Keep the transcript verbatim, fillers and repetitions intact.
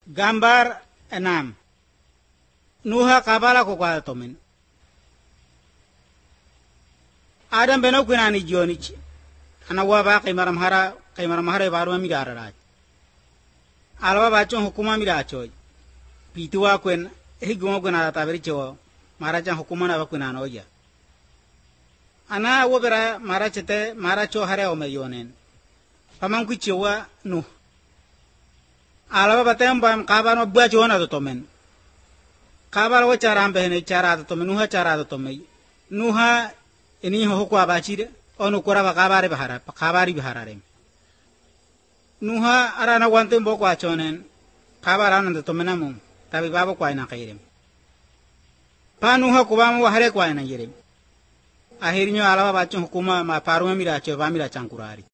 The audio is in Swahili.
Gambar enam. Nuha kabala ko kwa tomen. Adam beno kunani jionichi. Ana waba kaimaram hara kaimaram hara baru mi gararaj. Alwa bachon hukuma mi rachoy. Pituwa kwen higumo kuna tabiri cho marajan hukuma na kuna noja. Ana wobera marachete maracho hare o meyonen. Pamang kuchiwa nu. Alwa batem bam kabano buacho na tomen. Kabal wo cara ambehne cara to tomen nuha cara to tomei. Nuha ini ho ko abachire onu kora ba kabare bahara kabari baharare. Nuha arana wante mboko achonen kabara nan to menamu tabi babo kwa ina kairem. Pa nuha ko bamu hare kwa ina yirem. Akhirnya alwa bachon hukuma ma parume mira cho ba mira chankurari.